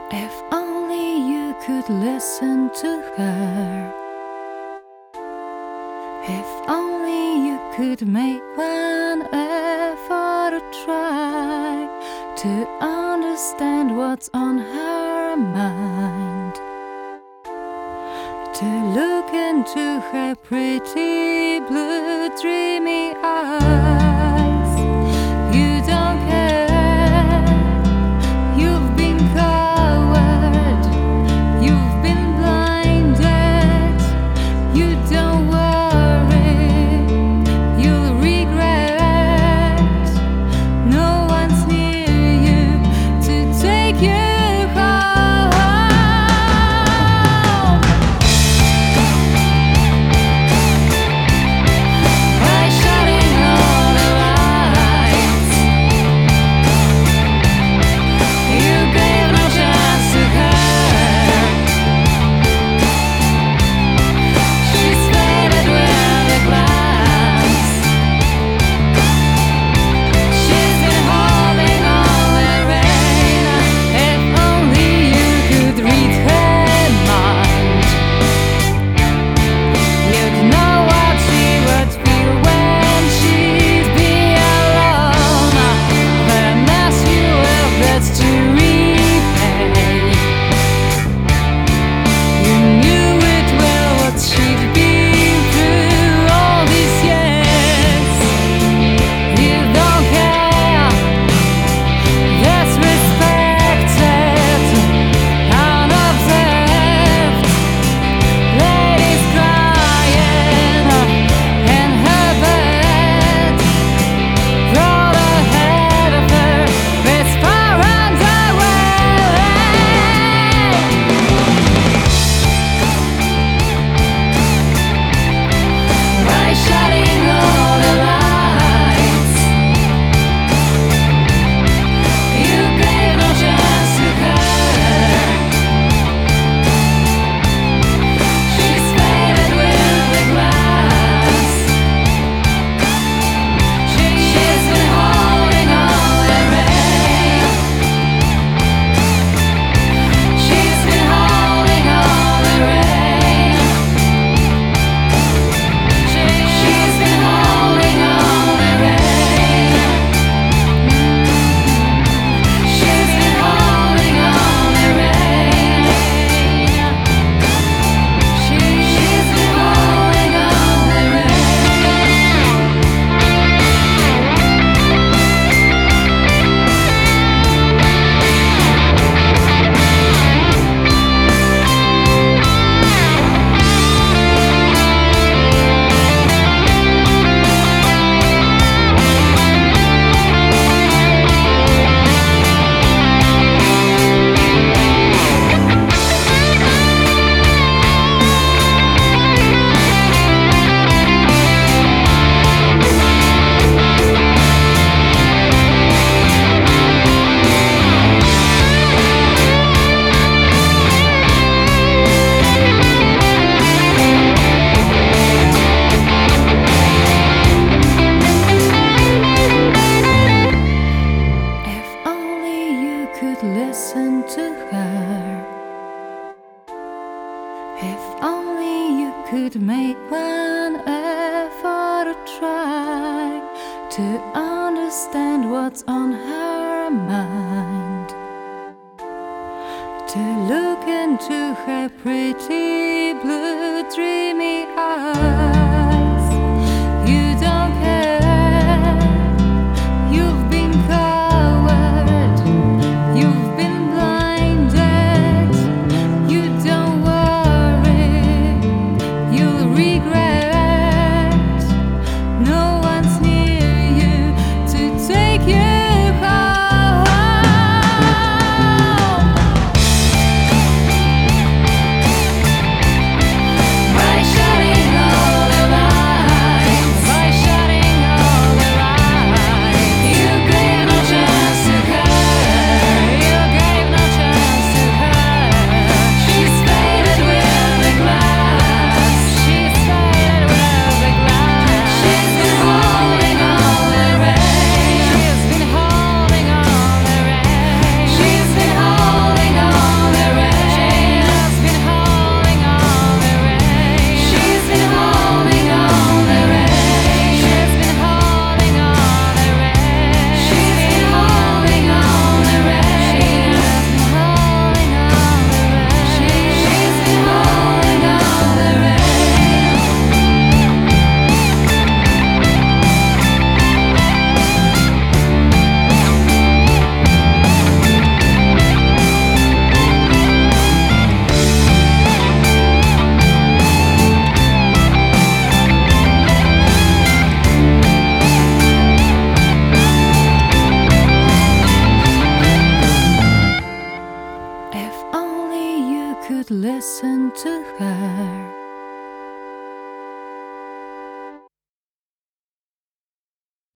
If only you could listen to her. If only you could make one effort to try to understand what's on her mind, to look into her pretty blue dreamy eyes. You don't care, you've been coward, you've been blinded. You don't worry, you'll regret. No one's near you to take you home. By shutting all the lights, you gave no chance to her. She's faded with the glass. She's been holding all the rain. If only you could read her mind, you'd know what she would feel when she'd be alone. The mess you left that's to repay. You knew it well what she'd been through all these years. You don't care, that's respected, unobserved. Ladies crying in her bed, rolled ahead of her, whisper underwear. By shutting all the lights, you gave no chance to her. She's faded with the glass. She's been holding all the rain. She's been holding all the rain. She's been holding all the rain. She's been holding all the rain. She's been holding all the If only you could listen to her. If only you could make one effort to try to understand what's on her mind, to look into her pretty blue dreamy eyes.